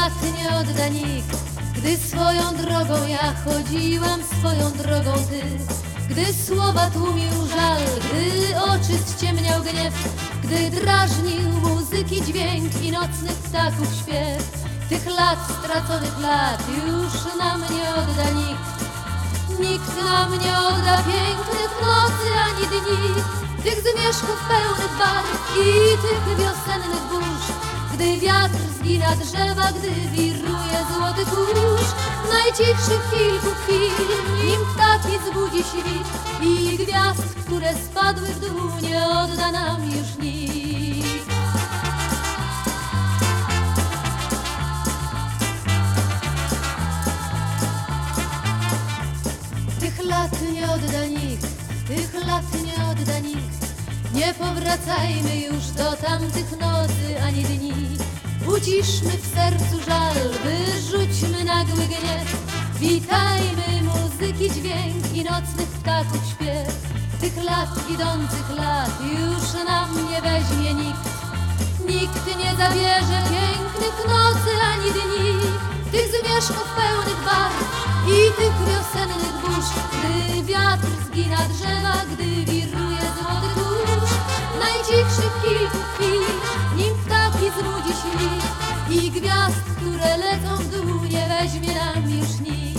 lat nie odda nikt, gdy swoją drogą ja chodziłam, swoją drogą ty. Gdy słowa tłumił żal, gdy oczy ściemniał gniew, gdy drażnił muzyki dźwięk i nocnych ptaków śpiew. Tych lat, straconych lat już nam nie odda nikt. Nikt nam nie odda pięknych nocy ani dni, tych zmierzchów pełnych barw i tych wiosennych burz. Gdy wiatr zgina drzewa, gdy wiruje złoty kurz, najcichszych kilku chwil, nim ptaki zbudzi świt i gwiazd, które spadły w dół, nie odda nam już nikt. Tych lat nie odda nikt, tych lat nie odda nikt. Nie powracajmy już do tamtych nocy ani dni. Uciszmy w sercu żal, wyrzućmy nagły gniew. Witajmy muzyki dźwięk i nocnych ptaków śpiew. Tych lat, idących lat już nam nie weźmie nikt. Nikt nie zabierze pięknych nocy ani dni, tych zmierzchów pełnych barw i tych wiosennych burz. Gdy wiatr zgina drzewa, gdy wiruje złoty kurz, najcichszych kilku chwil, nim ptaki zbudzi świt i gwiazd, które lecą w dół, nie weźmie nam już nikt.